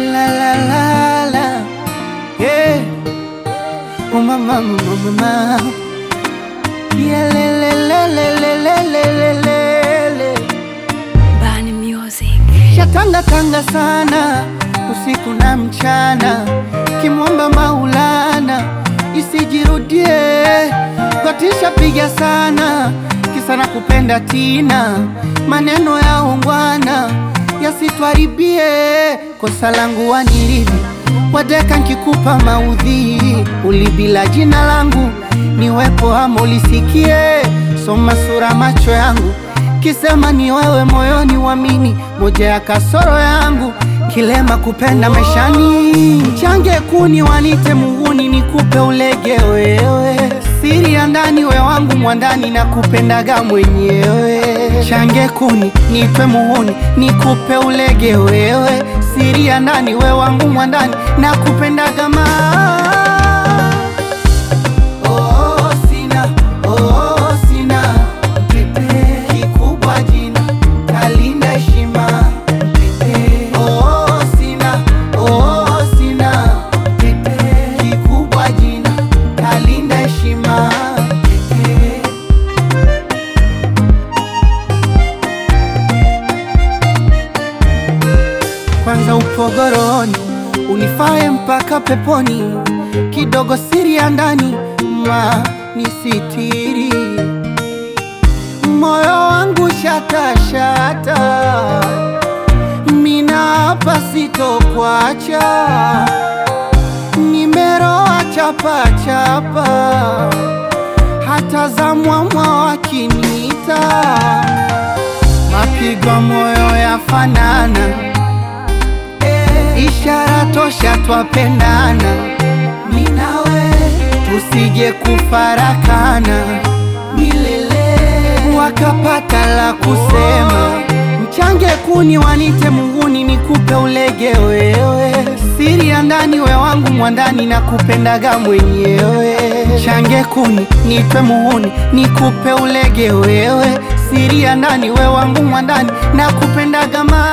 la la la la, yeah. Oh mama, mama, yeah, le le le le le le le le. Bani Music. Shatanga tanga sana usiku na mchana, kimwomba Maulana isijirudie. Katisha piga sana kisa na kupenda tina, maneno ya ungwana yasitwaribie. Kosa langu wanilivi wadeka nkikupa maudhi, ulibila jina langu niwepo ama ulisikie. Soma sura macho yangu kisema ni wewe, moyoni wamini moja ya kasoro yangu. Kilema kupenda maishani, change kuni wanite muhuni, nikupe ulege wewe. Siri ya ndani we wangu mwandani, na kupendaga mwenyewe. Change kuni nipe muhuni, nikupe ulege wewe. Siri ya ndani we wangu mwandani, na kupendaga kwanza upogoroni, unifae mpaka peponi. Kidogo siri ya ndani nisitiri, moyo wangu shata shata, mina hapa sitokuacha. Nimeroa chapa chapa, hata za mwamwa wakinita. Mapigo moyo yafanana, ishara tosha twapendana. Minawe tusije kufarakana milele, wakapata la kusema. Mchange kuni wanite muhuni, nikupe ulege wewe. Siri ya ndani we wangu mwandani, na kupendaga mwenyewe. Change kuni nipe muhuni, nikupe ulege wewe. Siri ya ndani we wangu mwandani, na kupendaga